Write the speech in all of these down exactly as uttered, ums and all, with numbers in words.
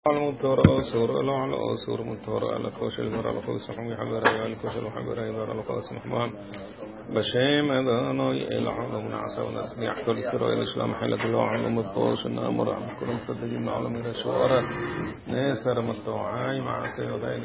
المطر أسور ألا على أسور مطر على كوش المر على كوش حمي حبر على كوش الحبر على على كوش محمد بشيم هذا أنا العالم نعسى ونسمع كل سر الإسلام حلة العالم الطوش النامر عن كل مصدقين من عالم الشوارع نسر مطوعي مع سيدي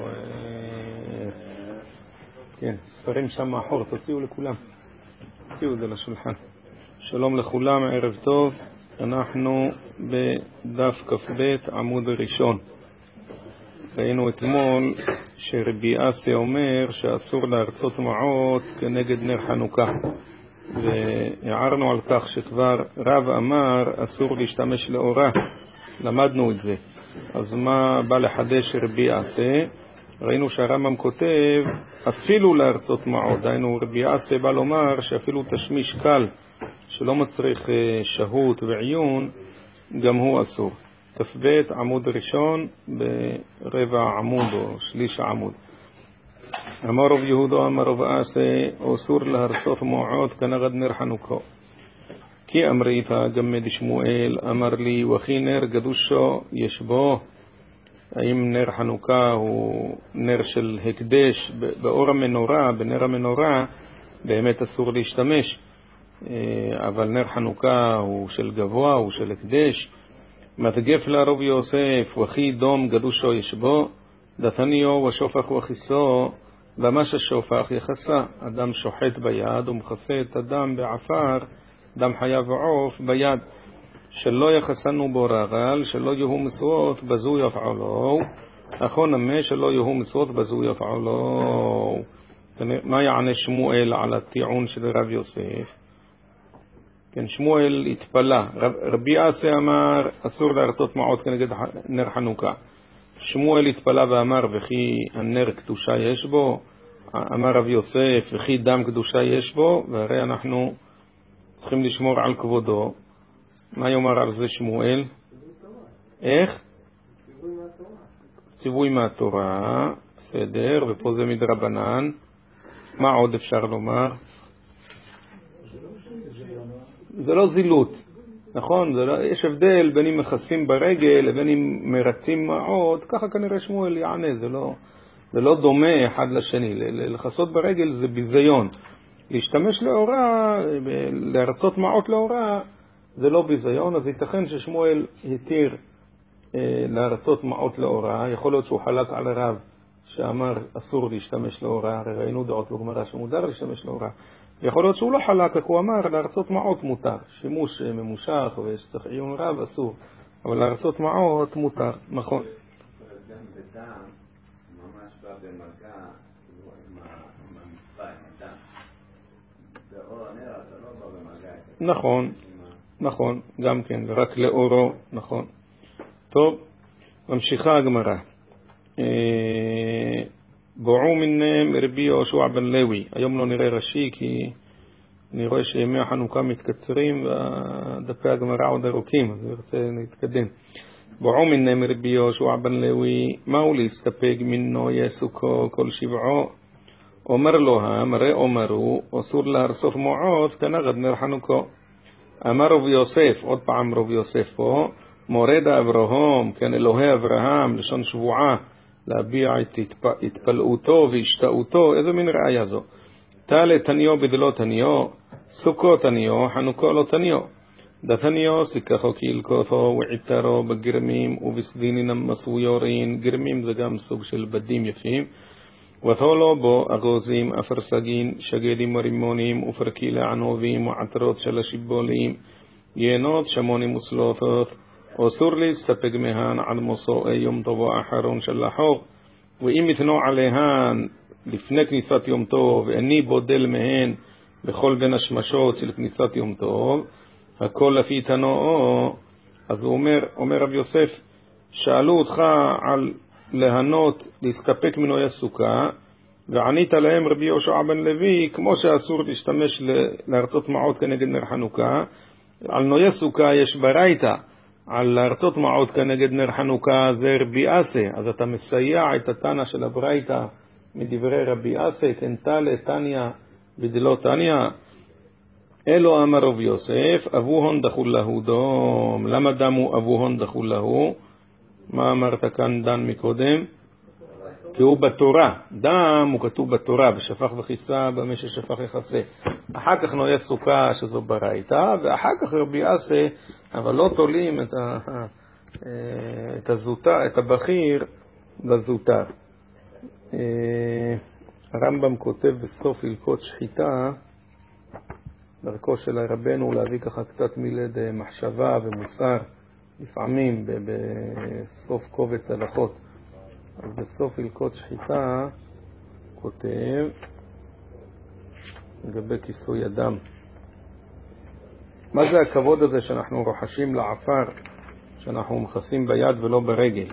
כן, ספרים שם מאחור, תוציאו לכולם, תוציאו את זה לשולחן. שלום לכולם, ערב טוב. אנחנו בדף כ"ב עמוד ראשון. ראינו אתמול שרבי אסי אומר שאסור להרצות מעות כנגד נר חנוכה, והערנו על כך שכבר רב אמר אסור להשתמש לאורה, למדנו את זה. אז מה בא לחדש רבי אסי? ראינו שהרמב"ם כותב אפילו להרצות מעות, דהיינו רבי אסי בא לומר שאפילו תשמיש קל שלא מצריך שהות ועיון גם הוא אסור. כ"ב עמוד ראשון ברבע עמוד או שליש העמוד. אמר רב יהודה אמר רב אסי אסור להרצות מעות כנגד נר חנוכה, כי אמרית גם דשמואל אמר לי וכי נר קדושו יש בו. האם נר חנוכה הוא נר של הקדש? באור המנורה, בנר המנורה באמת אסור להשתמש, אבל נר חנוכה הוא של גבוה, הוא של הקדש. מתגף לרב יוסף וכי דום קדושו יש בו, דתניו ושופך וכיסו, ממש השופך יחסה. אדם שוחט ביד ומכסה את הדם בעפר, דם חיה ועוף ביד, שלא יחסנו בו רגל, שלא יהיו מסוות בזו יפעלו, נכון אמה שלא יהיו מסוות בזו יפעלו. מה יענה שמואל על הטיעון של רב יוסף? כן, שמואל התפלה. רב, רבי אסי אמר אסור להרצות מעות כנגד נר חנוכה. שמואל התפלה ואמר וכי הנר קדושה יש בו. אמר רב יוסף וכי דם קדושה יש בו, והרי אנחנו צריכים לשמור על כבודו. מה יאמר על זה שמואל? איך? ציווי מהתורה, בסדר, ופה זה מדרבנן. מה עוד אפשר לומר? זה לא זילות, נכון? זה לא, יש הבדל בין אם מכסים ברגל לבין אם מרצים מעות, ככה כנראה שמואל יענה, זה לא, זה לא דומה אחד לשני. לחסות ברגל זה ביזיון. להשתמש לאורה, להרצות מעות לאורה, זה לא ביזיון. אז ייתכן ששמואל התיר אה, להרצות מעות לאורה. יכול להיות שהוא חלק על הרב שאמר אסור להשתמש לאורה, הרי ראינו דעות בגמרא שמותר להשתמש לאורה. יכול להיות שהוא לא חלק, הוא אמר להרצות מעות מותר, שימוש ממושך ויש צריך עיון רב אסור, אבל להרצות מעות מותר, נכון. גם בדם ממש בא במגע עם המצווה, עם הדם. באור הנר אתה לא בא במגע. נכון, נכון, גם כן, ורק לאורו, נכון. טוב, ממשיכה הגמרא. בועו מינם רבי יהושע בן לוי. היום לא נראה ראשי כי אני רואה שימי החנוכה מתקצרים ודפי הגמרא עוד ארוכים, אז אני רוצה להתקדם. בועו מינם רבי יהושע בן לוי, מהו להסתפק מינו יסוכו כל שבעו? אומר לו הרי אומרו אסור להרצות מעות כנגד נר חנוכה. אמר רב יוסף, עוד פעם רב יוסף פה, מורד אברהם, כן אלוהי אברהם, לשון שבועה, להביע את התפלאותו והשתאותו. איזה מין ראיה זו? תלה תניו בדלו תניו, סוכו תניו, חנוכו לא תניו. דתניו סיכחו כילקותו ועיתרו בגרמים ובסדינינם מסויורין. גרמים זה גם סוג של בדים יפים. ותולו בו אגוזים, אפרסגין, שגדים ורימונים ופרקילה ענובים ועטרות של השיבולים, יינות שמונים וסלוטות. אסור להסתפק מהן עד מוסאי יום טוב האחרון של החג, ואם יתנו עליהן לפני כניסת יום טוב ואני בודל מהן בכל בין השמשות של כניסת יום טוב, הכל לפי תנועו. אז הוא אומר, אומר רב יוסף, שאלו אותך על להנות להסתפק מנועי הסוכה, וענית להם רבי יהושע בן לוי כמו שאסור להשתמש להרצות מעות כנגד נר חנוכה. על נועי סוכה יש ברייתא, על להרצות מעות כנגד נר חנוכה זה רבי אסי. אז אתה מסייע את התנא של הברייתא מדברי רבי אסי, תנתה לתניא בדלו תניא. אלו אמר רב יוסף, אבוהון דחול להו דום. למה דם הוא אבוהון דחול להו? מה אמרת כאן דן מקודם? כי הוא בתורה. דם הוא כתוב בתורה, ושפך וכיסה במה ששפך יחסה. אחר כך נויה סוכה שזו ברייתא, ואחר כך רבי אסי, אבל לא תולים את, ה, את, הזוטה, את הבחיר לזוטר. הרמב"ם כותב בסוף הלכות שחיטה, דרכו של הרבנו להביא ככה קצת מילד מחשבה ומוסר, לפעמים בסוף קובץ הלכות. אז בסוף הלכות שחיטה כותב לגבי כיסוי הדם. מה זה הכבוד הזה שאנחנו רוחשים לעפר, שאנחנו מכסים ביד ולא ברגל?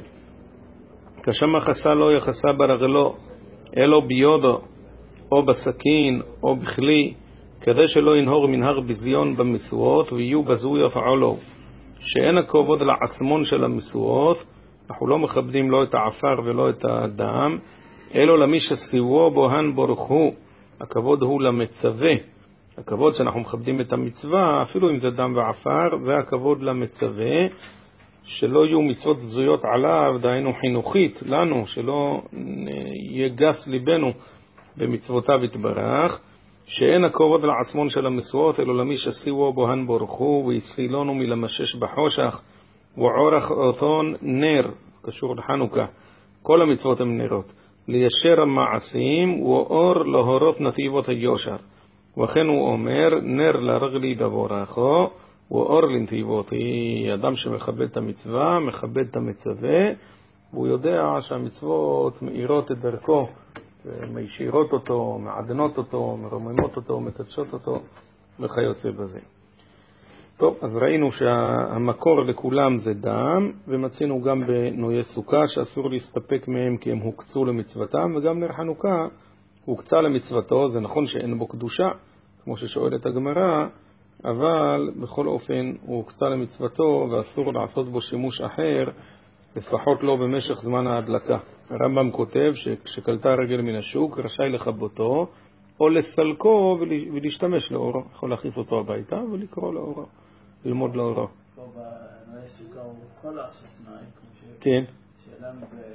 כשם חסה לא יחסה ברגלו, אלו ביודו, או בסכין, או בכלי, כדי שלא ינהור מנהר בזיון במסועות, ויהיו בזוי הפעולו. שאין הכבוד לעצמון של המסועות, אנחנו לא מכבדים לא את העפר ולא את הדם, אלו למי שסיוו בוהן בורחו. הכבוד הוא למצווה. הכבוד שאנחנו מכבדים את המצווה, אפילו אם זה דם ועפר, זה הכבוד למצווה, שלא יהיו מצוות זויות עליו, דהיינו חינוכית לנו, שלא יהיה גס ליבנו במצוותיו יתברך. שאין הכבוד לעצמון של המסועות, אלו למי שסיוו בוהן בורחו, ויסילונו מלמשש בחושך, ועורך אותון נר, קשור לחנוכה. כל המצוות הן נרות. ליישר המעשים, ואור להורות נתיבות היושר. וכן הוא אומר, נר לרגלי דבורךו, ואור לנתיבותי. אדם שמכבד את המצווה, מכבד את המצווה, והוא יודע שהמצוות מאירות את דרכו, מישירות אותו, מעדנות אותו, מרוממות אותו, מקדשות אותו, וכיוצא בזה. טוב, אז ראינו שהמקור לכולם זה דם, ומצינו גם בנויי סוכה שאסור להסתפק מהם כי הם הוקצו למצוותם, וגם נר חנוכה הוקצה למצוותו. זה נכון שאין בו קדושה, כמו ששואלת הגמרא, אבל בכל אופן הוא הוקצה למצוותו ואסור לעשות בו שימוש אחר, לפחות לא במשך זמן ההדלקה. הרמב"ם כותב שכשקלטה רגל מן השוק רשאי לכבותו או לסלקו ולהשתמש לאורו. יכול להכניס אותו הביתה ולקרוא לאורו, ללמוד לאורו. פה בנויי סוכה הוא יכול לעשות תנאי, כן. שאלה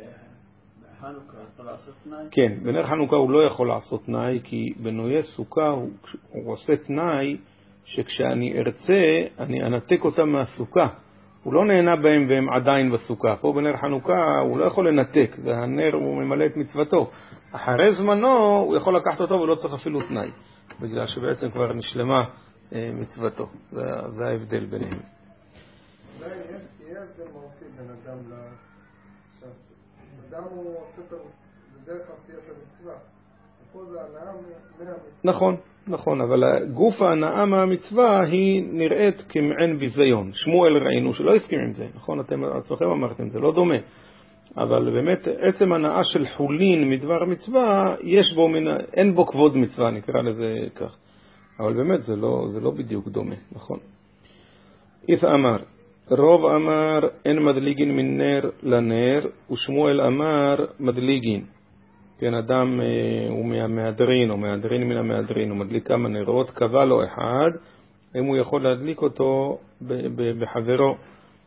בחנוכה יכול לעשות תנאי? כן, בנר חנוכה הוא לא יכול לעשות תנאי, כי בנויי סוכה הוא, הוא עושה תנאי שכשאני ארצה אני אנתק אותם מהסוכה. הוא לא נהנה בהם והם עדיין בסוכה. פה בנר חנוכה הוא לא יכול לנתק, והנר הוא ממלא את מצוותו. אחרי זמנו הוא יכול לקחת אותו ולא צריך אפילו תנאי, בגלל שבעצם כבר נשלמה אה, מצוותו. זה, זה ההבדל ביניהם. יהיה הבדל מהותי בין אדם ל... אדם הוא עושה את דרך עשיית המצווה. פה זה הנאה מהמצווה. נכון, נכון, אבל גוף ההנאה מהמצווה היא נראית כמעין ביזיון. שמואל ראינו שלא הסכים עם זה, נכון? אתם עצמכם אמרתם, זה לא דומה. אבל באמת עצם הנאה של חולין מדבר מצווה, יש בו מן... אין בו כבוד מצווה, נקרא לזה כך. אבל באמת זה לא, זה לא בדיוק דומה, נכון? איף אמר, רוב אמר אין מדליגין מן נר לנר, ושמואל אמר מדליגין. כן, אדם אה, הוא מהמהדרין, או מהדרין מן המהדרין, הוא מדליק כמה נרות, קבע לו אחד, אם הוא יכול להדליק אותו ב- ב- בחברו.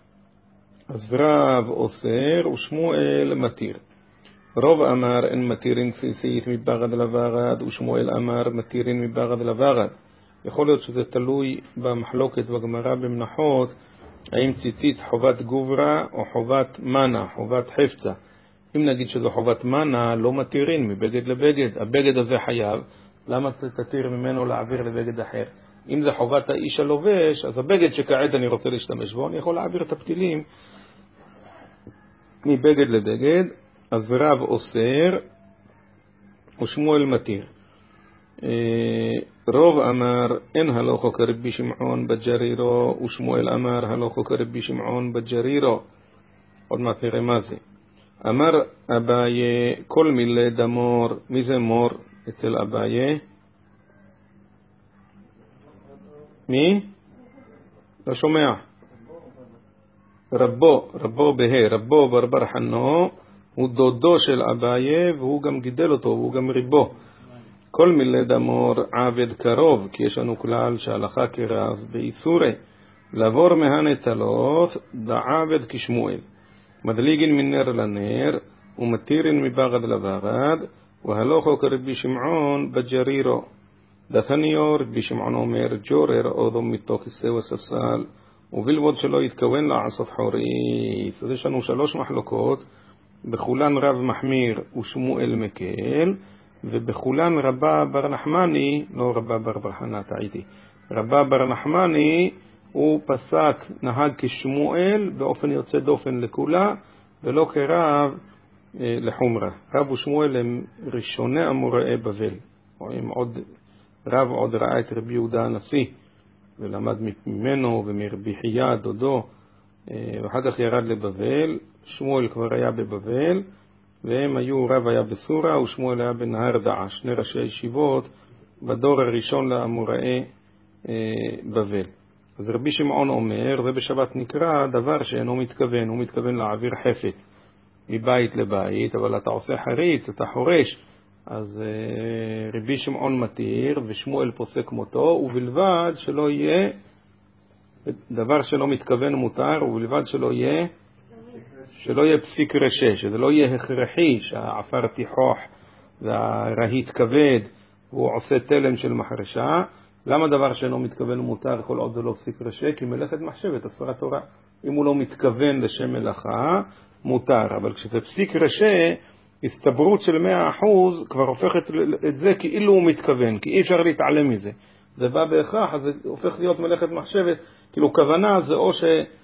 אז רב אוסר, ושמואל מתיר. רוב אמר אין מתירין ציצית מבגד לבגד, ושמואל אמר מתירין מבגד לבגד. יכול להיות שזה תלוי במחלוקת בגמרא במנחות, האם ציצית חובת גוברה או חובת מנה, חובת חפצה. אם נגיד שזו חובת מנה, לא מתירין מבגד לבגד. הבגד הזה חייב, למה תתיר ממנו להעביר לבגד אחר? אם זה חובת האיש הלובש, אז הבגד שכעת אני רוצה להשתמש בו, אני יכול להעביר את הפתילים מבגד לבגד. אז רב אוסר ושמואל מתיר. רוב אמר אין הלוכו כרבי שמעון בג'רירו, ושמואל אמר הלוכו כרבי שמעון בג'רירו. עוד מעט נראה מה זה. אמר אביי כל מילי דמור. מי זה מור אצל אביי? מי? לא שומע. רבו, רבו בהה, רבו ברבר חנו, הוא דודו של אביי והוא גם גידל אותו, והוא גם ריבו. כל מילי דמור עבד קרוב, כי יש לנו כלל שהלכה כרב באיסורי לעבור מהנטלות דעבד כשמואל. מדליגין מנר לנר ומתירין מבגד לבגד, והלוכו כרבי שמעון בג'רירו. דתניו רבי שמעון אומר ג'ורר אודו מתוך כיסא וספסל, ובלבוד שלא יתכוון לעשות חורית. אז יש לנו שלוש מחלוקות, בכולן רב מחמיר ושמואל מקל, ובכולן רבא בר נחמני, לא רבא בר בר חנה, טעיתי, רבא בר נחמני הוא פסק נהג כשמואל באופן יוצא דופן לכולה, ולא כרב אה, לחומרה. רב ושמואל הם ראשוני אמוראי בבל. רואים עוד, רב עוד ראה את רבי יהודה הנשיא ולמד ממנו ומרבי חייא דודו, אה, ואחר כך ירד לבבל. שמואל כבר היה בבבל, והם היו, רב היה בסורה ושמואל היה בנהר דעה, שני ראשי ישיבות בדור הראשון לאמוראי אה, בבל. אז רבי שמעון אומר, זה בשבת נקרא דבר שאינו מתכוון, הוא מתכוון להעביר חפץ מבית לבית, אבל אתה עושה חריץ, אתה חורש, אז אה, רבי שמעון מתיר ושמואל פוסק מותו, ובלבד שלא יהיה דבר שלא מתכוון מותר, ובלבד שלא יהיה שלא יהיה פסיק רשע, שזה לא יהיה הכרחי שהעפר תיחוח והרהיט כבד והוא עושה תלם של מחרשה. למה דבר שאינו מתכוון מותר כל עוד זה לא פסיק רשע? כי מלאכת מחשבת אסרה תורה. אם הוא לא מתכוון לשם מלאכה מותר, אבל כשזה פסיק רשע הסתברות של מאה אחוז כבר הופכת את זה כאילו הוא מתכוון, כי אי אפשר להתעלם מזה, זה בא בהכרח, אז זה הופך להיות מלאכת מחשבת. כאילו כוונה זה או ש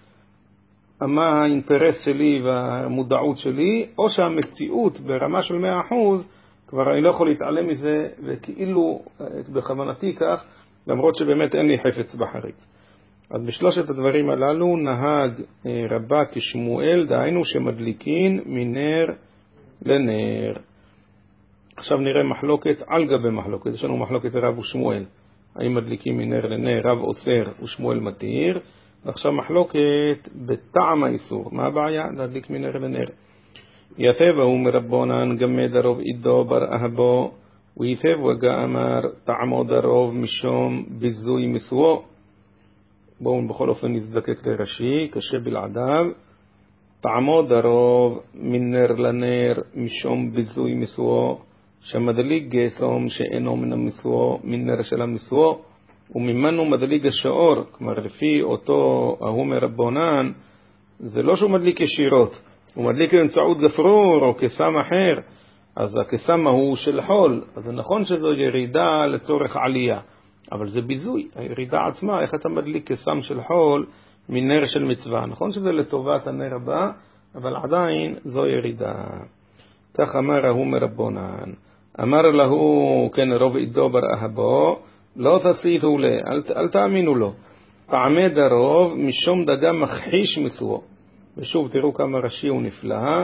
מה האינטרס שלי והמודעות שלי, או שהמציאות ברמה של מאה אחוז כבר אני לא יכול להתעלם מזה, וכאילו בכוונתי כך, למרות שבאמת אין לי חפץ בחריץ. אז בשלושת הדברים הללו נהג רבא כשמואל, דהיינו שמדליקין מנר לנר. עכשיו נראה מחלוקת על גבי מחלוקת. יש לנו מחלוקת רב ושמואל, האם מדליקים מנר לנר, רב אוסר ושמואל מתיר. ועכשיו מחלוקת בטעם האיסור, מה הבעיה? להדליק מנר לנר. יפה והוא מרבונן גמד הרוב עידו בר אהבו, ויפה וגא אמר טעמו דרוב משום ביזוי מסוו. בואו בכל אופן נזדקק לרש"י, קשה בלעדיו. טעמו דרוב מנר לנר משום ביזוי מסוו, שמדליק גסום שאינו מן המסוו מנר של המסוו, וממנו מדליק השאור. כלומר לפי אותו ההוא מרבונן, זה לא שהוא מדליק ישירות, הוא מדליק באמצעות גפרור או קסם אחר. אז הקסם הוא של חול, אז זה נכון שזו ירידה לצורך עלייה, אבל זה ביזוי. הירידה עצמה, איך אתה מדליק קסם של חול מנר של מצווה, נכון שזה לטובת הנר הבא, אבל עדיין זו ירידה. כך אמר ההוא מרבונן. אמר להו, כן, רוב עידו בר אהבו, לא תסיתו לה, אל, אל תאמינו לו. פעמי דרוב משום דגה מכחיש מסוו. ושוב תראו כמה ראשי הוא נפלא.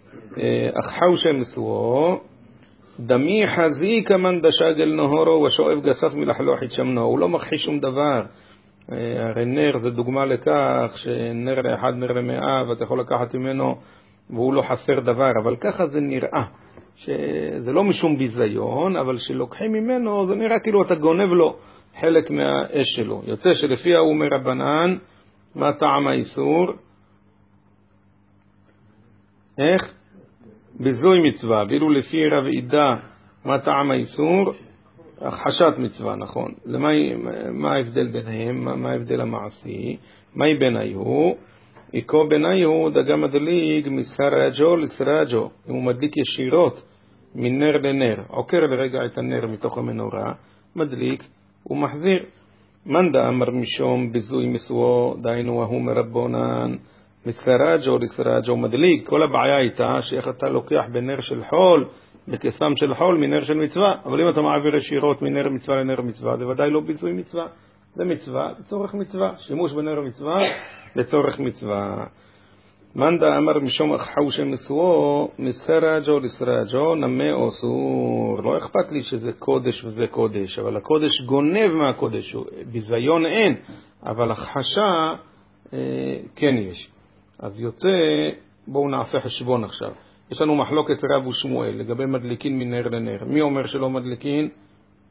אכחושה מסוו, דמי חזי כמן דשגל נהורו ושואב גסף מלחלוחית שמנו. הוא לא מכחיש שום דבר. הרי נר זה דוגמה לכך שנר לאחד נר למאה ואתה יכול לקחת ממנו והוא לא חסר דבר, אבל ככה זה נראה, שזה לא משום ביזיון, אבל שלוקחים ממנו זה נראה כאילו אתה גונב לו חלק מהאש שלו. יוצא שלפי ההוא מרבנן, מה טעם האיסור? איך? ביזוי מצווה. ואילו לפי רב עידה, מה טעם האיסור? הכחשת מצווה, נכון. למה, מה ההבדל ביניהם? מה, מה ההבדל המעשי? מהי ביניו? איקו ביניו דגה מדליג מסרג'ו לסרג'ו. אם הוא מדליק ישירות מנר לנר, עוקר לרגע את הנר מתוך המנורה, מדליק ומחזיר. מנדה אמר משום ביזוי מסוו, דיינו ההוא מרבונן, מסרג'ו לסרג'ו מדליק. כל הבעיה הייתה שאיך אתה לוקח בנר של חול, בקסם של חול מנר של מצווה, אבל אם אתה מעביר ישירות מנר מצווה לנר מצווה, זה ודאי לא ביזוי מצווה, זה מצווה לצורך מצווה, שימוש בנר מצווה לצורך מצווה. מנדה אמר משום אכחושה מסוו, מסרג'ו לסרג'ו נמה אוסור. לא אכפת לי שזה קודש וזה קודש, אבל הקודש גונב מהקודש, ביזיון אין, אבל הכחשה אה, כן יש. אז יוצא, בואו נעשה חשבון עכשיו. יש לנו מחלוקת רב ושמואל לגבי מדליקין מנר לנר. מי אומר שלא מדליקין?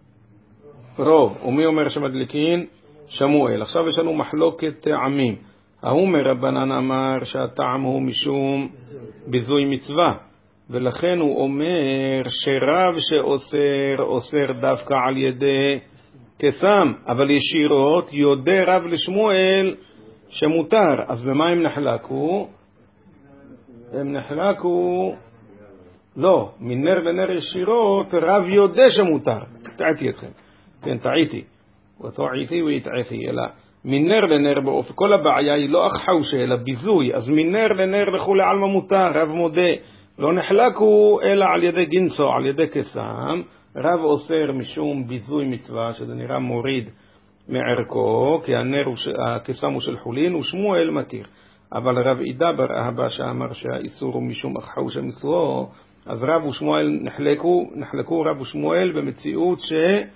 רוב. ומי אומר שמדליקין? שמואל. עכשיו יש לנו מחלוקת עמים. ההוא מרבנן אמר שהטעם הוא משום ביזוי מצווה, ולכן הוא אומר שרב שאוסר, אוסר דווקא על ידי קסם, אבל ישירות יודע רב לשמואל שמותר. אז במה הם נחלקו? הם נחלקו, לא, מנר לנר ישירות רב יודע שמותר. טעיתי אתכם, כן, טעיתי. וטעיתי והטעיתי, אלא מנר לנר באופן, כל הבעיה היא לא אחחושה, אלא ביזוי. אז מנר לנר לכולי עלמא מותר, רב מודה. לא נחלקו אלא על ידי גינסו, על ידי קסם. רב אוסר משום ביזוי מצווה, שזה נראה מוריד מערכו, כי הנר הוא, הקסם הוא של חולין, ושמואל מתיר. אבל רב עידה בר אהבה שאמר שהאיסור הוא משום אחחושה מסרו, אז רב ושמואל נחלקו, נחלקו רב ושמואל במציאות ש...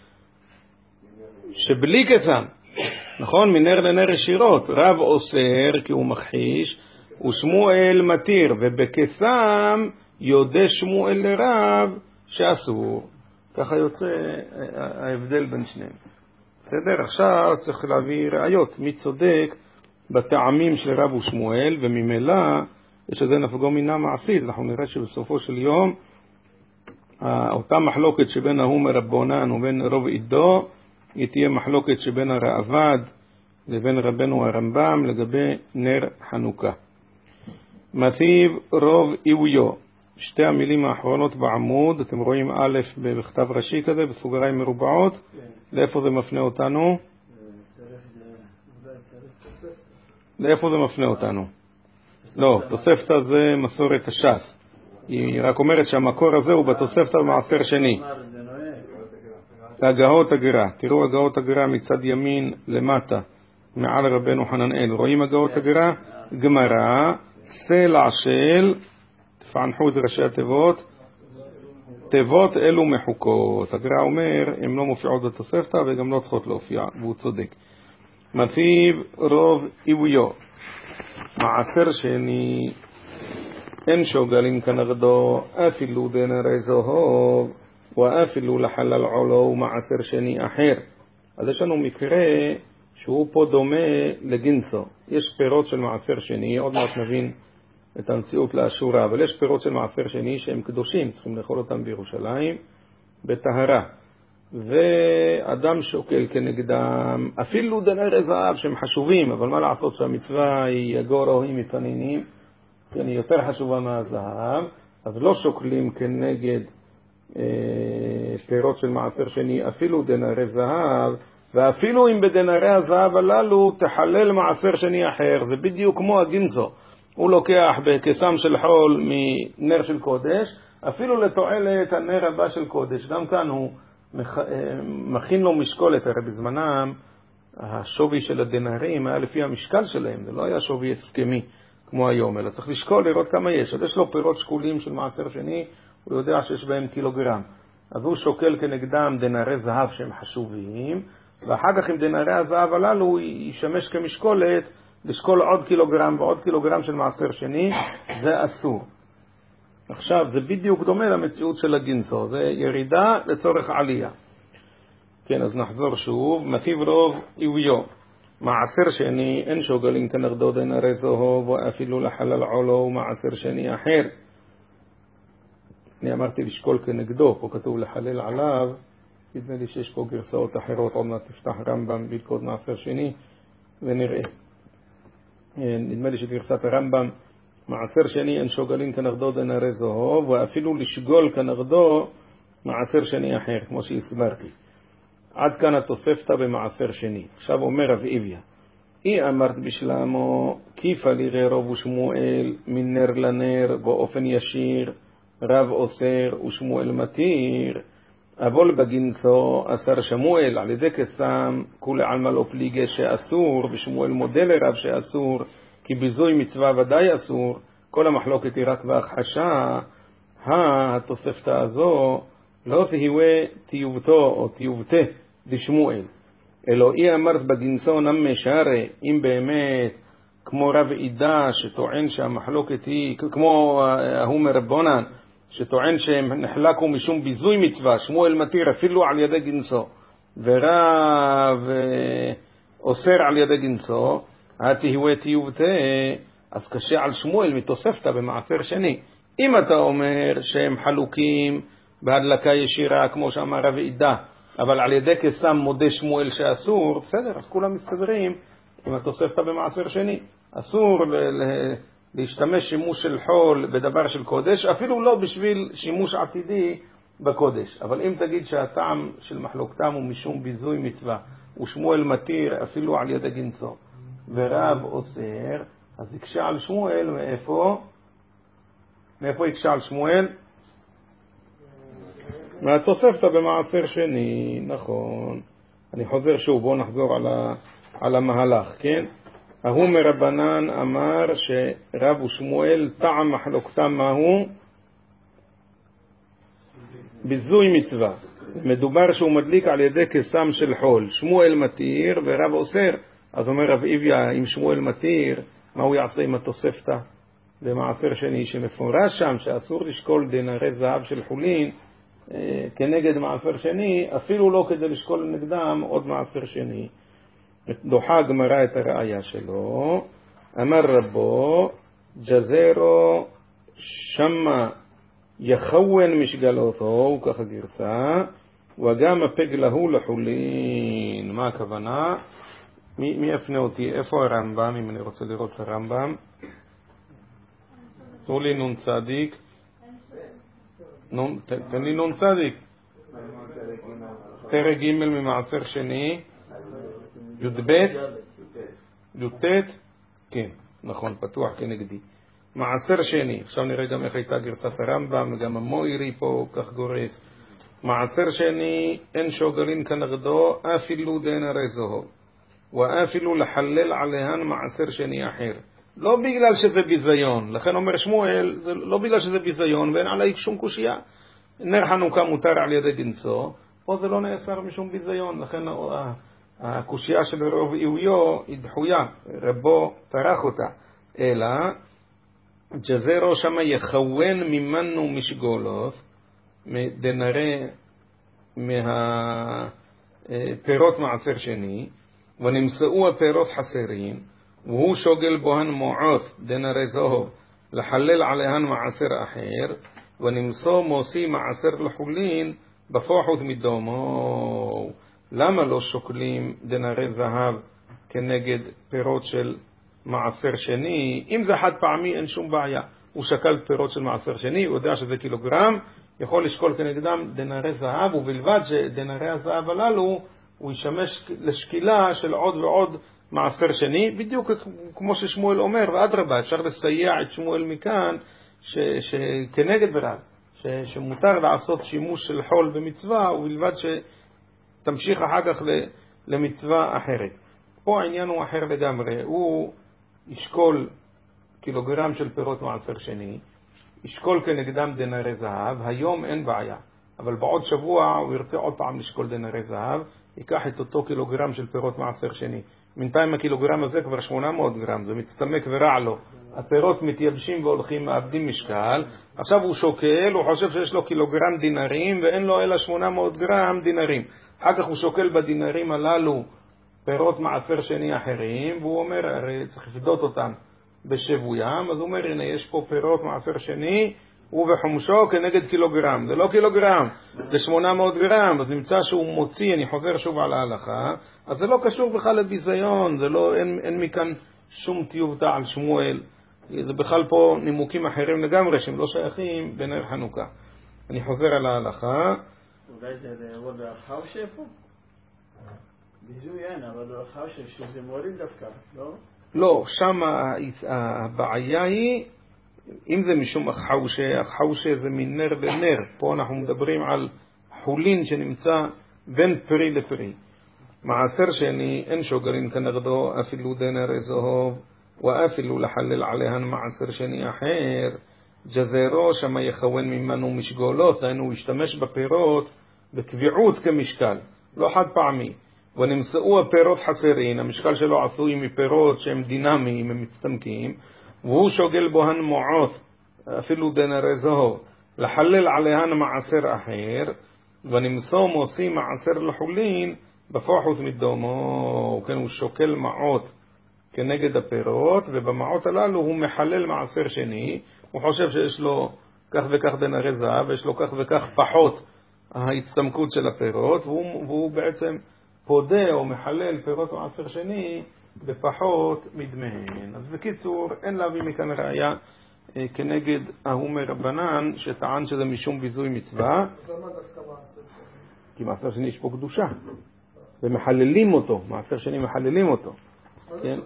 שבלי קסם. נכון? מנר לנר ישירות. רב אוסר כי הוא מכחיש, ושמואל מתיר, ובקסם יודע שמואל לרב שאסור. ככה יוצא ההבדל בין שניהם. בסדר? עכשיו צריך להביא ראיות. מי צודק בטעמים של רב ושמואל, וממילא יש לזה נפגו מינה מעשית. אנחנו נראה שבסופו של יום אותה מחלוקת שבין ההוא מרבונן ובין רוב עידו, היא תהיה מחלוקת שבין הרעב"ד לבין רבנו הרמב"ם לגבי נר חנוכה. מתיב רוב איוויו, שתי המילים האחרונות בעמוד, אתם רואים א' בכתב ראשי כזה בסוגריים מרובעות. לאיפה זה מפנה אותנו? לאיפה זה מפנה אותנו? לא, תוספתא זה מסורת הש"ס. היא רק אומרת שהמקור הזה הוא בתוספתא במעשר שני. הגאות הגרה, תראו הגאות הגרה מצד ימין למטה מעל רבנו חננאל. רואים הגאות הגרה? גמרא, סלע של, תפענחו את ראשי התיבות, תיבות אלו מחוקות. הגר"א אומר, הן לא מופיעות בתוספתא וגם לא צריכות להופיע, והוא צודק. מתיב רוב איוויו, מעשר שני, אין שוגלים כנגדו אפילו דנרי זהוב ואפילו לחלל עולו ומעשר שני אחר. אז יש לנו מקרה שהוא פה דומה לגינסו. יש פירות של מעשר שני, עוד מעט נבין את המציאות לאשורה, אבל יש פירות של מעשר שני שהם קדושים, צריכים לאכול אותם בירושלים בטהרה, ואדם שוקל כנגדם אפילו דנרי זהב שהם חשובים, אבל מה לעשות שהמצווה היא יגור אוהים מפנינים, כן, היא יותר חשובה מהזהב, אז לא שוקלים כנגד אה, פירות של מעשר שני אפילו דנרי זהב, ואפילו אם בדנרי הזהב הללו תחלל מעשר שני אחר. זה בדיוק כמו הגינסו, הוא לוקח בקסם של חול מנר של קודש אפילו לתועלת הנר הבא של קודש. גם כאן הוא מח... מכין לו משקולת. הרי בזמנם השווי של הדנרים היה לפי המשקל שלהם, זה לא היה שווי הסכמי כמו היום, אלא צריך לשקול לראות כמה יש. אז יש לו פירות שקולים של מעשר שני, הוא יודע שיש בהם קילוגרם, אז הוא שוקל כנגדם דנרי זהב שהם חשובים, ואחר כך עם דנרי הזהב הללו הוא ישמש כמשקולת לשקול עוד קילוגרם ועוד קילוגרם של מעשר שני. זה אסור. עכשיו זה בדיוק דומה למציאות של הגינסו, זה ירידה לצורך עלייה. כן, אז נחזור שוב. מתיב רוב איוויו, מעשר שני, אין שוגלים כנגדו דנרי זהוב ואפילו לחלל עולו ומעשר שני אחר. אני אמרתי לשקול כנגדו, פה כתוב לחלל עליו, נדמה לי שיש פה גרסאות אחרות, עוד מעט תפתח רמב"ם בלכות מעשר שני ונראה. נדמה לי שגרסת הרמב"ם, מעשר שני אין שוגלים כנגדו דנרי זהוב ואפילו לשגול כנגדו מעשר שני אחר, כמו שהסברתי. עד כאן התוספתא במעשר שני. עכשיו אומר רב איביה, אי אמרת בשלמו כיפה לירי רוב ושמואל מנר לנר באופן ישיר, רב אוסר ושמואל מתיר, אבל בגינסו אסר שמואל על ידי קסם כולי עלמא לא פליגי שאסור, ושמואל מודה לרב שאסור, כי ביזוי מצווה ודאי אסור. כל המחלוקת היא רק בהכחשה. התוספתא הזו לא תהיווה תיובתו או תיובתה דשמואל, אלא אי אמרת בגינסו נמי שרי, אם באמת כמו רב עידה שטוען שהמחלוקת היא כמו ההוא מרבונן שטוען שהם נחלקו משום ביזוי מצווה, שמואל מתיר אפילו על ידי גינסו ורב אוסר על ידי גינסו, התיהווה תיובתה, אז קשה על שמואל מתוספתא במעשר שני. אם אתה אומר שהם חלוקים בהדלקה ישירה, כמו שאמר רב עידה, אבל על ידי קסם מודה שמואל שאסור, בסדר, אז כולם מסתדרים עם התוספתא במעשר שני. אסור ל- ל- להשתמש שימוש של חול בדבר של קודש, אפילו לא בשביל שימוש עתידי בקודש. אבל אם תגיד שהטעם של מחלוקתם הוא משום ביזוי מצווה, ושמואל מתיר אפילו על ידי גנסו, ורב אוסר, אז יקשה על שמואל מאיפה? מאיפה יקשה על שמואל? מהתוספתא במעשר שני, נכון. אני חוזר שוב, בואו נחזור על, ה, על המהלך, כן? ההוא מרבנן אמר שרב ושמואל טעם מחלוקתם מהו? ביזוי מצווה. מדובר שהוא מדליק על ידי קסם של חול. שמואל מתיר ורב אוסר. אז אומר רב איביה, אם שמואל מתיר, מה הוא יעשה עם התוספתא במעשר שני, שמפורש שם שאסור לשקול דינרי זהב של חולין אה, כנגד מעשר שני, אפילו לא כדי לשקול נגדם עוד מעשר שני. דוחה הגמרא את הראיה שלו. אמר רבו ג'זרו שמה יחוון משגלותו, הוא ככה גרסה, וגם הפג להו לחולין. מה הכוונה? מי, מי יפנה אותי? איפה הרמב"ם? אם אני רוצה לראות את הרמב"ם, תנו לי נון צדיק. תן לי נון צדיק. פרק ג' ממעשר שני, י"ב, י"ט, כן, נכון, פתוח כנגדי. מעשר שני, עכשיו נראה גם איך הייתה גרסת הרמב"ם, גם המוירי פה כך גורס. מעשר שני, אין שוגלין כנגדו אפילו דנרי זהוב, ואפילו לחלל עליהן מעשר שני אחר. לא בגלל שזה ביזיון, לכן אומר שמואל, זה לא בגלל שזה ביזיון ואין עלי שום קושייה. נר חנוכה מותר על ידי גנסו, פה זה לא נאסר משום ביזיון, לכן הקושייה של רוב איויו היא דחויה, רבו טרח אותה. אלא ג'זרו שמה יחוון ממנו משגולות, דנרי מהפירות מעשר שני, ונמצאו הפירות חסרים, והוא שוגל בוהן מועות דנרי זהוב לחלל עליהן מעשר אחר, ונמצא מוסי מעשר לחולין בפוחת מדומו. למה לא שוקלים דנרי זהב כנגד פירות של מעשר שני? אם זה חד פעמי אין שום בעיה, הוא שקל פירות של מעשר שני, הוא יודע שזה קילוגרם, יכול לשקול כנגדם דנרי זהב, ובלבד שדנרי הזהב הללו הוא ישמש לשקילה של עוד ועוד מעשר שני, בדיוק כמו ששמואל אומר, ואדרבה, אפשר לסייע את שמואל מכאן ש, שכנגד ברב, ש, שמותר לעשות שימוש של חול במצווה, ובלבד שתמשיך אחר כך למצווה אחרת. פה העניין הוא אחר לגמרי, הוא ישקול קילוגרם של פירות מעשר שני, ישקול כנגדם דנרי זהב, היום אין בעיה, אבל בעוד שבוע הוא ירצה עוד פעם לשקול דנרי זהב, ייקח את אותו קילוגרם של פירות מעשר שני. בינתיים הקילוגרם הזה כבר שמונה מאות גרם, זה מצטמק ורע לו. הפירות מתייבשים והולכים, מאבדים משקל. עכשיו הוא שוקל, הוא חושב שיש לו קילוגרם דינרים, ואין לו אלא שמונה מאות גרם דינרים. אחר כך הוא שוקל בדינרים הללו פירות מעשר שני אחרים, והוא אומר, הרי צריך לפדות אותם בשבוים, אז הוא אומר, הנה יש פה פירות מעשר שני, הוא וחומשו כנגד קילוגרם. זה לא קילוגרם, זה שמונה מאות גרם, אז נמצא שהוא מוציא, אני חוזר שוב על ההלכה, אז זה לא קשור בכלל לביזיון, זה לא, אין, אין מכאן שום טיובתא על שמואל, זה בכלל פה נימוקים אחרים לגמרי, שהם לא שייכים בנר חנוכה. אני חוזר על ההלכה. אולי זה עוד החושה פה? ביזוי אין, אבל החושה שזה מורים דווקא, לא? לא, שם הבעיה היא, אם זה משום החושה, החושה זה מנר לנר, פה אנחנו מדברים על חולין שנמצא בין פרי לפרי. מעשר שני, אין שוגרין כנגדו אפילו דנרי זהוב, ואפילו לחלל עליהן מעשר שני אחר. ג'זרו שמה יחוון ממנו משגולות, הוא ישתמש בפירות בקביעות כמשקל, לא חד פעמי. ונמצאו הפירות חסרים, המשקל שלו עשוי מפירות שהם דינמיים, הם מצטמקים, והוא שוגל בוהן מועות, אפילו דנרי זהוב, לחלל עליהן מעשר אחר, ונמצא מוסי מעשר לחולין בפוחת מדומו. כן, הוא שוקל מעות כנגד הפירות, ובמעות הללו הוא מחלל מעשר שני, הוא חושב שיש לו כך וכך דינרי זהב, ויש לו כך וכך פחות ההצטמקות של הפירות, והוא, והוא בעצם פודה או מחלל פירות מעשר שני בפחות מדמיהן. אז בקיצור, אין להביא מכאן ראיה אה, כנגד ההוא מרבנן שטען שזה משום ביזוי מצווה. אז למה דווקא מעשר שני? כי מעשר שני יש פה קדושה, ומחללים אותו, מעשר שני מחללים אותו. כן?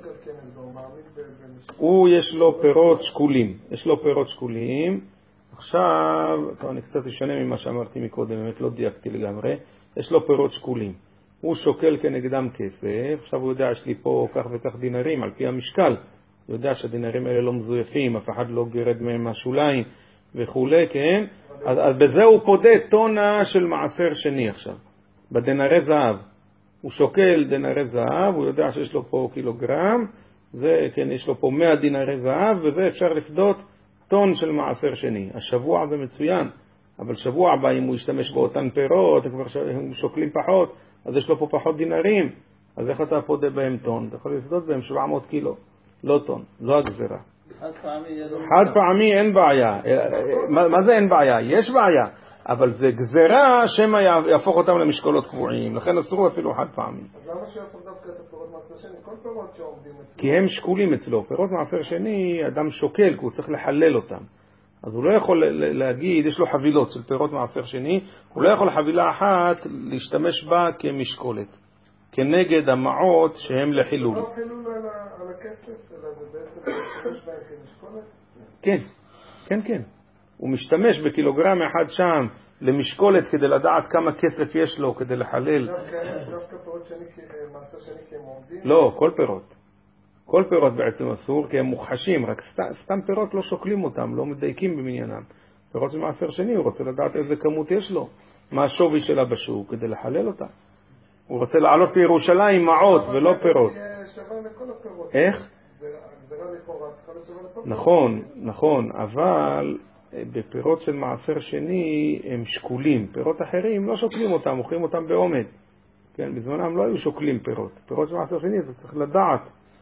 הוא יש לו פירות שקולים, יש לו פירות שקולים. עכשיו, טוב, אני קצת אשנה ממה שאמרתי מקודם, באמת לא דייקתי לגמרי. יש לו פירות שקולים, הוא שוקל כנגדם כסף. עכשיו הוא יודע, יש לי פה כך וכך דינרים על פי המשקל, הוא יודע שהדינרים האלה לא מזויפים, אף אחד לא גרד מהם מהשוליים וכו', כן? אז, אז בזה הוא פודה טונה של מעשר שני. עכשיו בדינרי זהב הוא שוקל דינרי זהב, הוא יודע שיש לו פה קילוגרם, זה, כן, יש לו פה מאה דינרי זהב, וזה אפשר לפדות טון של מעשר שני. השבוע זה מצוין, אבל שבוע הבא אם הוא ישתמש באותן פירות, הם שוקלים פחות, אז יש לו פה פחות דינרים, אז איך אתה פודה בהם טון? אתה יכול לפדות בהם שבע מאות קילו, לא טון, זו הגזרה. חד פעמי, חד פעמי אין בעיה. מה, מה זה אין בעיה? יש בעיה. אבל זה גזרה שמא יהפוך אותם למשקולות קבועים, לכן אסור אפילו חד פעמי. אז למה שיהפוך דווקא את הפירות מעשר שני? כל פירות שעומדים אצלו. כי הם שקולים אצלו. פירות מעשר שני, אדם שוקל, כי הוא צריך לחלל אותם. אז הוא לא יכול להגיד, יש לו חבילות של פירות מעשר שני, הוא לא יכול חבילה אחת להשתמש בה כמשקולת, כנגד המעות שהם לחילול. לא חילול על הכסף, אלא זה בעצם להשתמש בהם כמשקולת? כן, כן, כן. הוא משתמש בקילוגרם אחד שם למשקולת כדי לדעת כמה כסף יש לו כדי לחלל. דווקא פירות שני, מעשר שני כי הם עומדים? לא, כל פירות. כל פירות בעצם אסור כי הם מוכחשים, רק סתם פירות לא שוקלים אותם, לא מדייקים במניינם. פירות של מעשר שני, הוא רוצה לדעת איזה כמות יש לו, מה השווי שלה בשוק כדי לחלל אותה. הוא רוצה לעלות לירושלים מעות ולא פירות. שווה לכל הפירות. איך? זה רע לכאורה, צריכה לשווה לכל פירות. נכון, נכון, אבל בפירות של מעשר שני הם שקולים. פירות אחרים לא שוקלים אותם, מוכרים אותם בעומד. כן, בזמנם לא היו שוקלים פירות. פירות של מעשר שני זה צריך לדעת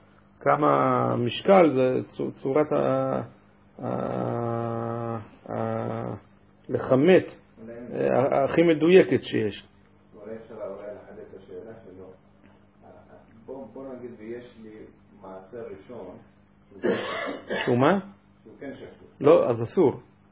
כמה משקל, זה צורת ה... לחמת הכי מדויקת שיש. אולי אפשר אולי לחדד את השאלה שלו. בוא נגיד ויש לי מעשר ראשון שהוא מה? שהוא כן שקול. לא, אז אסור.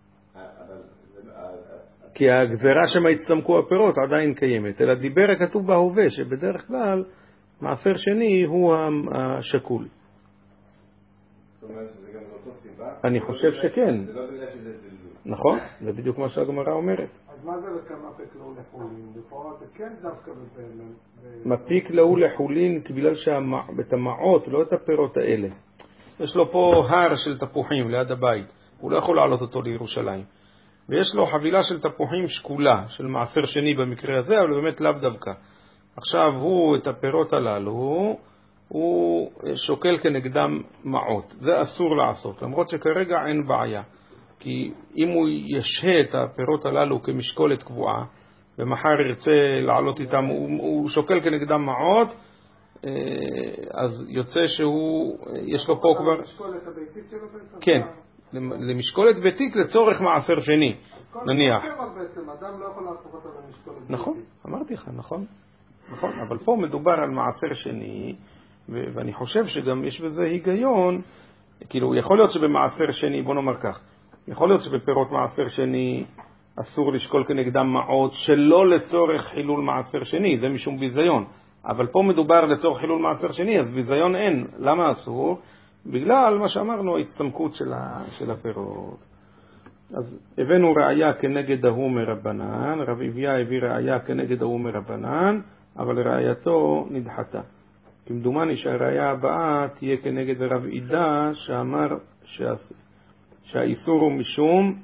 כי הגזרה שמה הצטמקו הפירות עדיין קיימת, אלא דיבר הכתוב בהווה שבדרך כלל מעשר שני הוא השקול. זאת אומרת שזה גם לאותו סיבה? אני חושב שכן. זה לא בגלל שזה זלזול. נכון, זה בדיוק מה שהגמרא אומרת. אז מה זה וכמה מפיק לו לחולין? לכאורה זה כן דווקא בפעמים. מפיק לו לחולין בגלל שאת המעות, לא את הפירות האלה. יש לו פה הר של תפוחים ליד הבית, הוא לא יכול לעלות אותו לירושלים. ויש לו חבילה של תפוחים שקולה, של מעשר שני במקרה הזה, אבל באמת לאו דווקא. עכשיו הוא את הפירות הללו, הוא שוקל כנגדם מעות. זה אסור לעשות, למרות שכרגע אין בעיה. כי אם הוא ישהה את הפירות הללו כמשקולת קבועה, ומחר ירצה לעלות איתם, הוא, הוא שוקל כנגדם מעות, אז יוצא שהוא, יש לו פה כבר... המשקולת הביתית שלו בעצם? כן, למשקולת ביתית לצורך מעשר שני, נניח. בעצם, אדם לא יכול להפוך אותה למשקולת ביתית. נכון, אמרתי לך, נכון. נכון, אבל פה מדובר על מעשר שני, ואני חושב שגם יש בזה היגיון, כאילו יכול להיות שבמעשר שני, בוא נאמר כך, יכול להיות שבפירות מעשר שני אסור לשקול כנגדם מעות שלא לצורך חילול מעשר שני, זה משום ביזיון. אבל פה מדובר לצורך חילול מעשר שני, אז ביזיון אין. למה אסור? בגלל מה שאמרנו, ההצטמקות של, ה, של הפירות. אז הבאנו ראיה כנגד ההוא מרבנן, רב עביה הביא ראיה כנגד ההוא מרבנן, אבל ראייתו נדחתה. כמדומני שהראיה הבאה תהיה כנגד רב עידה שאמר שהאסור. שהאיסור הוא משום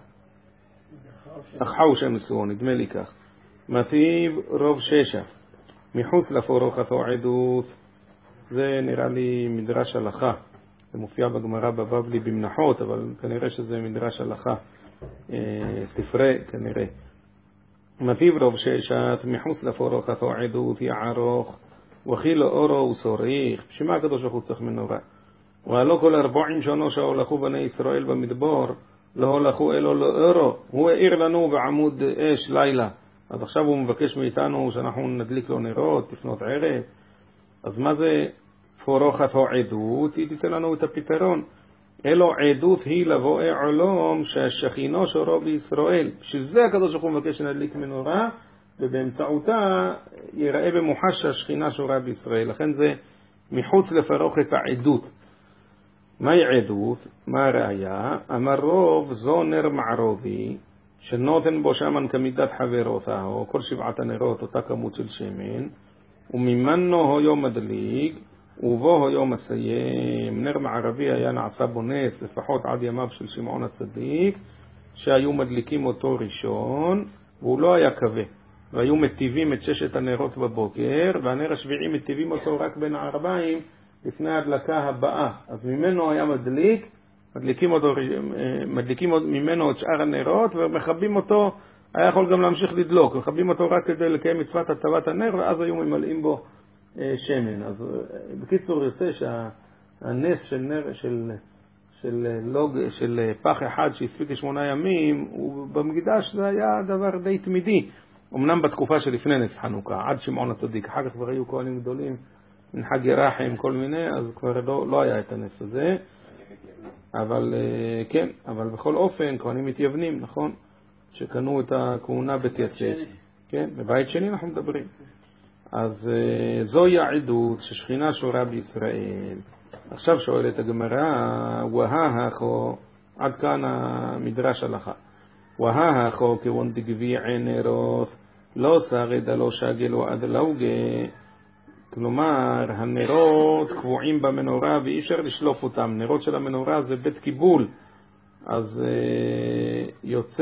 אחאו שם איסור, נדמה לי כך. מפיו רוב ששע מחוץ לפורוכתו עדות, זה נראה לי מדרש הלכה, זה מופיע בגמרא בבבלי במנחות, אבל כנראה שזה מדרש הלכה, ספרי כנראה. מפיו רוב ששע מחוץ לפורוכתו עדות יערוך וכי לאורו וסוריך. בשביל מה הקדוש ברוך הוא צריך מנורה? ולא כל ארבעים שנה שהולכו בני ישראל במדבר, לא הולכו אלו לאורו. הוא העיר לנו בעמוד אש לילה. אז עכשיו הוא מבקש מאיתנו שאנחנו נדליק לו נרות לפנות ערב. אז מה זה פורוחת או עדות? היא תיתן לנו את הפתרון. אלו עדות היא לבואי עולם שהשכינה שורו בישראל. שזה הקדוש ברוך הוא מבקש שנדליק מנורה, ובאמצעותה ייראה במוחש שהשכינה שורה בישראל. לכן זה מחוץ לפרוחת העדות. מהי עדות? מה הראיה? אמר רוב זו נר מערובי שנותן בו שמן כמידת חברותה, או כל שבעת הנרות אותה כמות של שמן, וממנו היו מדליג ובו היו מסיים. נר מערבי היה נעשה בו נס לפחות עד ימיו של שמעון הצדיק, שהיו מדליקים אותו ראשון והוא לא היה כבה, והיו מטיבים את ששת הנרות בבוקר, והנר השביעי מטיבים אותו רק בין הערביים לפני ההדלקה הבאה. אז ממנו היה מדליק, מדליקים אותו, מדליקים ממנו את שאר הנרות ומחבים אותו. היה יכול גם להמשיך לדלוק, מחבים אותו רק כדי לקיים מצוות הטבת הנר, ואז היו ממלאים בו שמן. אז בקיצור יוצא שהנס של נר של של לוג של פח אחד שהספיק שמונה ימים, ובמקדש זה היה דבר די תמידי. אמנם בתקופה שלפני נס חנוכה עד שמעון הצדיק, אחר כך כבר היו כהנים גדולים מנחג ירחם כל מיני, אז כבר לא, לא היה את הנס הזה. אבל כן, אבל בכל אופן כהנים מתייוונים, נכון? שקנו את הכהונה בתייצץ. כן, בבית שני אנחנו מדברים. אז זוהי העדות ששכינה שורה בישראל. עכשיו שואלת הגמרא, וההכו, עד כאן המדרש הלכה. וההכו כבון דגביע נרות, לא שרד לא שגל ועד לאוגה. כלומר, הנרות קבועים במנורה ואי אפשר לשלוף אותם. נרות של המנורה זה בית קיבול. אז יוצא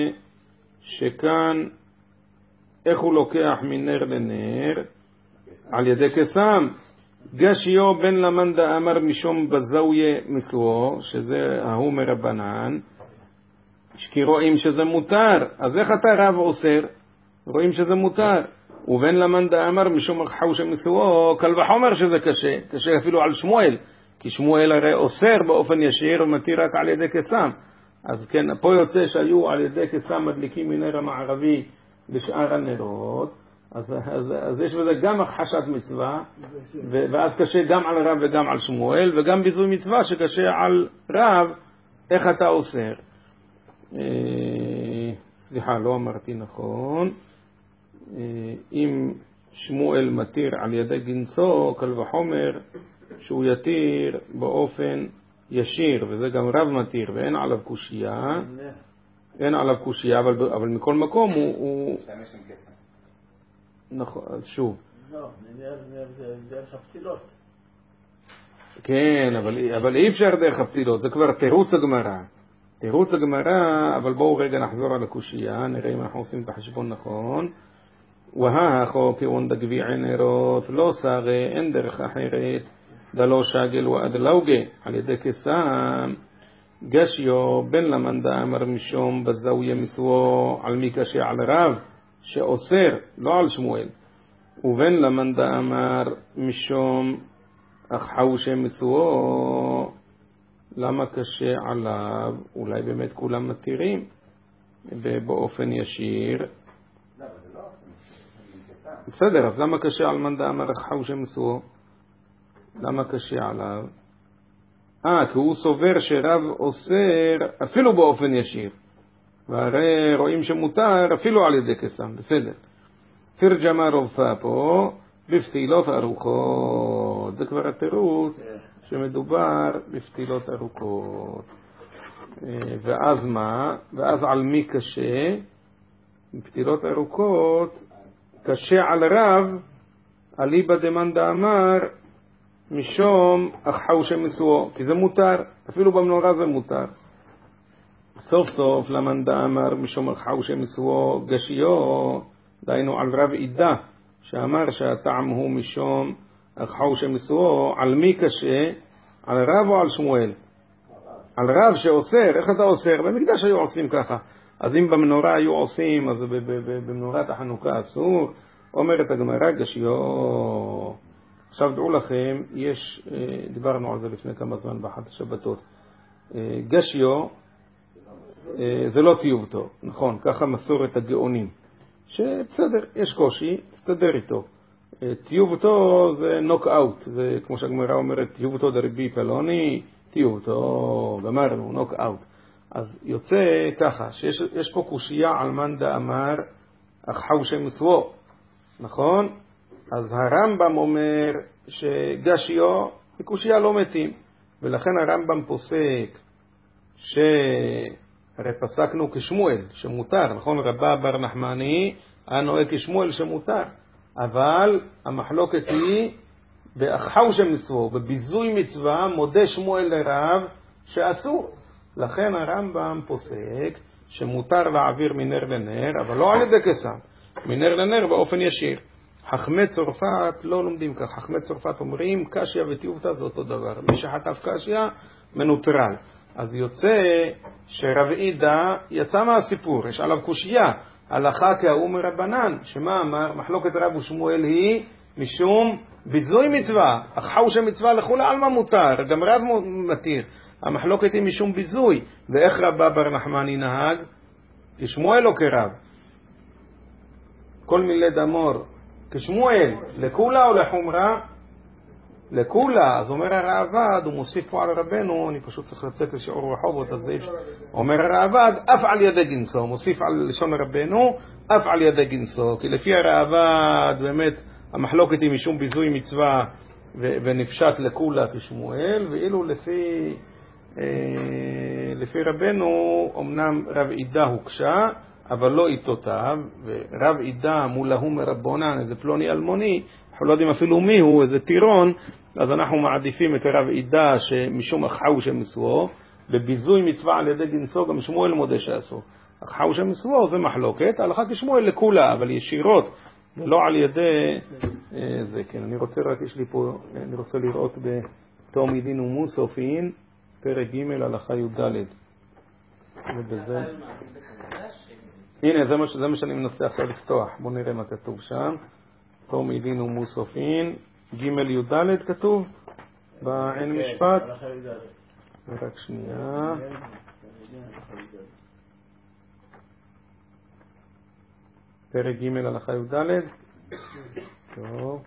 שכאן, איך הוא לוקח מנר לנר? על ידי קסם. גשיו בן למן דאמר משום בזאויה מסוו, שזה ההוא מרבנן, כי רואים שזה מותר. אז איך אתה רב אוסר? רואים שזה מותר. ובן למן דאמר משום חוש מסוו, קל וחומר שזה קשה, קשה אפילו על שמואל, כי שמואל הרי אוסר באופן ישיר ומתיר רק על ידי קסם. אז כן, פה יוצא שהיו על ידי קסם מדליקים מנר המערבי בשאר הנרות, אז, אז, אז יש בזה גם הכחשת מצווה, ואז קשה גם על רב וגם על שמואל, וגם ביזוי מצווה שקשה על רב, איך אתה אוסר. סליחה, לא אמרתי נכון. אם שמואל מתיר על ידי גנצו, קל וחומר שהוא יתיר באופן ישיר, וזה גם רב מתיר, ואין עליו קושייה, אין עליו קושייה, אבל, אבל מכל מקום הוא... הוא... נכון, אז שוב. לא, זה דרך הפתילות. כן, אבל, אבל אי אפשר דרך הפתילות, זה כבר תירוץ הגמרא. תירוץ הגמרא, אבל בואו רגע נחזור על הקושייה, נראה אם אנחנו עושים את החשבון נכון. והאחו כבון דגביע נרות, לא שרי, אין דרך אחרת, דלו שגל ועד לאוגה, על ידי קסם. גשיו בן למן דאמר משום בזאויה מסוו, על מי קשה על רב שאוסר, לא על שמואל. ובן למן דאמר משום חוש מסוו, למה קשה עליו? אולי באמת כולם מתירים באופן ישיר. בסדר, אז למה קשה על מן דאמר חוש מסוו? למה קשה עליו? אה, כי הוא סובר שרב אוסר אפילו באופן ישיר, והרי רואים שמותר אפילו על ידי קסם. בסדר. תרג'מה רובפה פה בפתילות ארוכות. זה כבר התירוץ שמדובר בפתילות ארוכות. ואז מה? ואז על מי קשה? בפתילות ארוכות קשה על רב, אליבא דמן דאמר משום החוש מסוו, כי זה מותר, אפילו במנורה זה מותר. סוף סוף למן דאמר משום החוש מסוו גשיו, דיינו על רב עידה שאמר שהטעם הוא משום החוש מסוו. על מי קשה? על רב או על שמואל? על רב שאוסר. איך אתה אוסר? במקדש היו עושים ככה. אז אם במנורה היו עושים, אז במנורת החנוכה אסור. אומרת הגמרא גשיו עכשיו דעו לכם, יש, דיברנו על זה לפני כמה זמן באחת השבתות, גשיו זה לא טיוב טוב, נכון, ככה מסורת הגאונים, שבסדר, יש קושי, תסתדר איתו. טיוב אותו זה נוק אאוט, זה כמו שהגמרא אומרת, טיוב אותו דרבי פלוני, טיוב אותו, גמרנו, נוק אאוט. אז יוצא ככה, שיש פה קושייה על מאן דאמר אחאו שמסוו, נכון? אז הרמב"ם אומר שגשיו וקושייה לא מתים, ולכן הרמב"ם פוסק שהרי פסקנו כשמואל שמותר, נכון? רבא בר נחמני היה נוהג כשמואל שמותר, אבל המחלוקת היא באחאו שמסוו, בביזוי מצווה מודה שמואל לרב שאסור. לכן הרמב"ם פוסק שמותר להעביר מנר לנר, אבל לא על ידי קסם, מנר לנר באופן ישיר. חכמי צרפת לא לומדים כך, חכמי צרפת אומרים קשיא וטיובתא זה אותו דבר, מי שחטף קשיא מנוטרל. אז יוצא שרב עידה יצא מהסיפור, יש עליו קושייה, הלכה כהוא מרבנן, שמה אמר? מחלוקת רב ושמואל היא משום ביזוי מצווה, אחאו שמצווה לכולי עלמא מותר, גם רב מתיר, המחלוקת היא משום ביזוי. ואיך רבא בר נחמני נהג? כשמואל או כרב? כל מילי דמור כשמואל, לכולה או לחומרה? לכולה. אז אומר הראב"ד, הוא מוסיף פה על רבנו, אני פשוט צריך לצאת לשיעור רחובות, אז זה אומר הראב"ד, אף על ידי גנסו, מוסיף על לשון רבנו, אף על ידי גנסו, כי לפי הראב"ד באמת המחלוקת היא משום ביזוי מצווה ו- ונפשט לכולה כשמואל, ואילו לפי אה, לפי רבנו אמנם רב עידה הוקשה, אבל לא איתותיו, ורב עידה מולהו מרבונן, איזה פלוני אלמוני, אנחנו לא יודעים אפילו מי הוא, איזה טירון, אז אנחנו מעדיפים את רב עידה שמשום אחאו שמסוו, בביזוי מצווה על ידי גנסו, גם שמואל מודה שעשו. אחאו שמסוו זה מחלוקת, הלכה כשמואל לכולה, אבל ישירות, ולא על ידי זה. כן, אני רוצה רק, יש לי פה, אני רוצה לראות בתום ידין ומוסופין, פרק ג' הלכה י"ד. ובזה... הנה, זה מה, זה מה שאני מנסה עכשיו לפתוח. בואו נראה מה כתוב שם. תום ידין ומוסופין, ג' י"ד כתוב בעין משפט. רק שנייה. פרק ג' הלכה י"ד. טוב.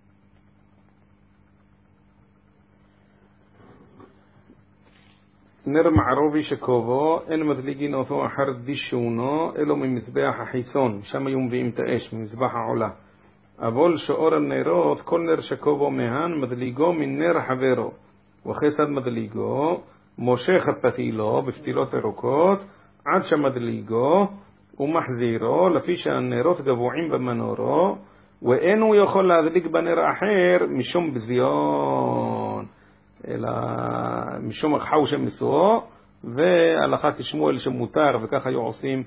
נר מערובי שקובו, אין מדליגין אותו אחר דישונו, אלו ממזבח החיסון, שם היו מביאים את האש, ממזבח העולה. אבל שאור הנרות, כל נר שקובו מהן, מדליגו מנר חברו. וחסד מדליגו, מושך הפתילו בפתילות ירוקות, עד שמדליגו, ומחזירו, לפי שהנרות גבועים במנורו, ואין הוא יכול להדליק בנר אחר משום בזיון. אלא משום אחאו שמסוו, והלכה כשמואל שמותר, וכך היו עושים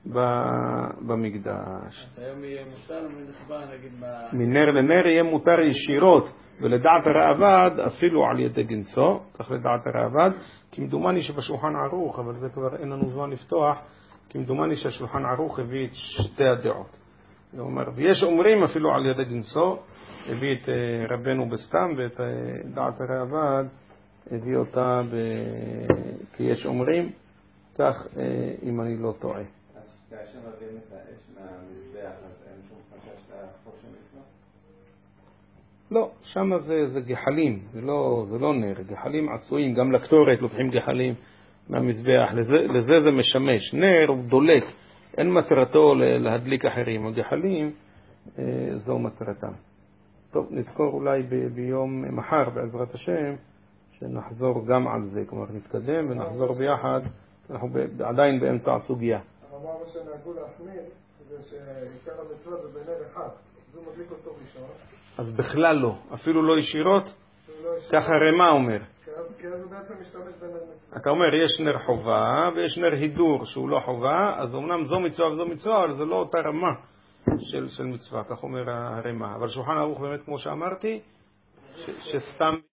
במקדש. היום יהיה מותר ונחבא, נגיד מה... מנר לנר יהיה מותר ישירות, ולדעת הראב"ד אפילו על ידי גנסו, כך לדעת הראב"ד, כי מדומני שבשולחן ערוך, אבל זה כבר אין לנו זמן לפתוח, כי מדומני שהשולחן ערוך הביא את שתי הדעות. הוא אומר, ויש אומרים אפילו על ידי גנסו, הביא את רבנו בסתם, ואת דעת הראב"ד הביא אותה ב... כי יש אומרים, כך אם אני לא טועה. אז כאשר מביאים את האש מהמזבח, אז אין שום חשש לאחור שמצווה? לא, שם זה, זה גחלים, זה לא, זה לא נר, גחלים עשויים, גם לקטורת לוקחים גחלים מהמזבח, לזה, לזה זה משמש. נר הוא דולק, אין מטרתו להדליק אחרים, הגחלים זו מטרתם. טוב, נזכור אולי ב- ביום מחר בעזרת השם שנחזור גם על זה, כלומר נתקדם ונחזור ביחד, אנחנו ב- עדיין באמצע הסוגיה. אבל מה שנהגו להחמיר זה שעיקר המצווה זה בנר אחד, זה מדליק אותו ראשון. אז בכלל לא, אפילו לא ישירות, ככה רמה אומר. כי אז הוא בעצם משתמש בנר מצווה. אתה אומר יש נר חובה ויש נר הידור שהוא לא חובה, אז אמנם זו מצווה וזו מצווה, אבל זה לא אותה רמה של, של מצווה, כך אומר הרמה. אבל שולחן ערוך באמת כמו שאמרתי, ש, שסתם